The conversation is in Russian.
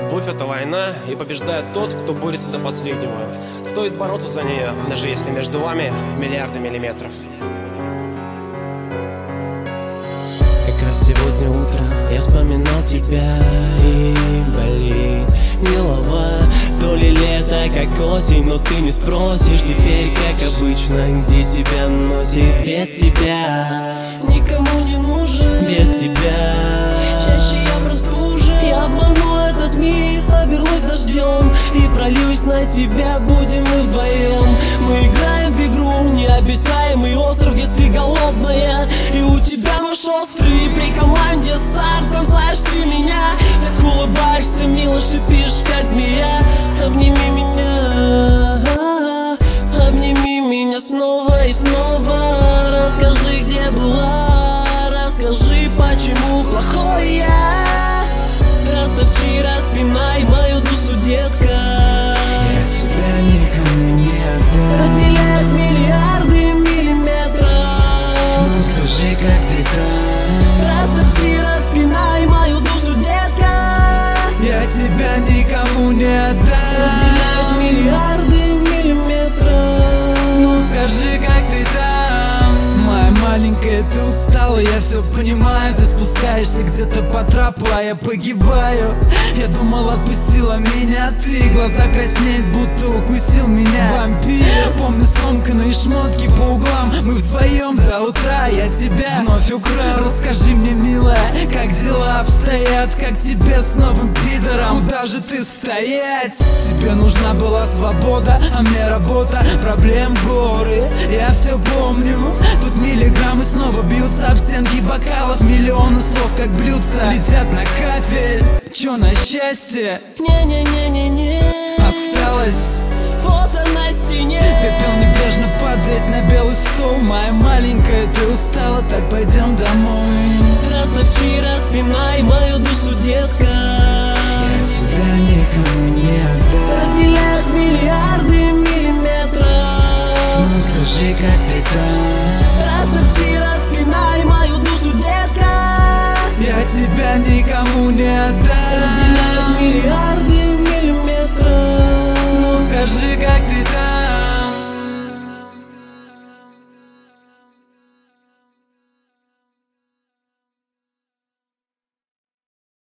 Любовь — это война, и побеждает тот, кто борется до последнего. Стоит бороться за нее, даже если между вами миллиарды миллиметров. Как раз сегодня утром я вспоминал тебя, и болит голова. То ли лето, как осень, но ты не спросишь теперь, как обычно, где тебя носит. Без тебя никому не нужен, без тебя чаще я простужен. Я обману этот мир, обернусь дождем и прольюсь на тебя, будем мы вдвоем. Мы играем в игру, необитаемый остров, где ты голодная, и у тебя нож острый. При команде старт бросаешь ты меня, так улыбаешься, мило шипишь, как змея. Обними меня, обними меня снова и снова. Расскажи, где была, расскажи, почему плохой я. Растопчи, распинай мою душу, детка. Я тебя никому не отдам. Разделяют миллиарды миллиметров. Ну скажи, как ты там. Растопчи, распинай мою душу, детка. Я тебя никому не отдам. Разделяют миллиарды миллиметров. Ну скажи, как ты там. Моя маленькая, ты устала, я все понимаю. Ты спускаешься где-то по трапу, а я погибаю. Я думал, отпустила меня ты. Глаза краснеют, будто укусил меня вампир. Помню скомканные шмотки по углам. Мы вдвоем до утра, я тебя вновь украл. Расскажи мне, милая, как дела обстоят, как тебе с новым пидором. Куда же ты стоять? Тебе нужна была свобода, а мне работа. Проблем горы, я все помню. Тут миллиграммы снова бьются об стенки бокалов. Миллионы слов, как блюдца, летят на кафель. Чё на счастье? Не-не-не-не-не. Осталось. Вот она на стене. Пепел небрежно падает на белый стол. Моя маленькая, ты устала, так пойдем домой. Растопчи, распинай мою душу, детка. Я тебя никому не отдам. Разделяют миллиарды миллиметров. Ну скажи, как ты там. Растопчи, распинай мою душу, детка. Я тебя никому не отдам. Разделяют миллиарды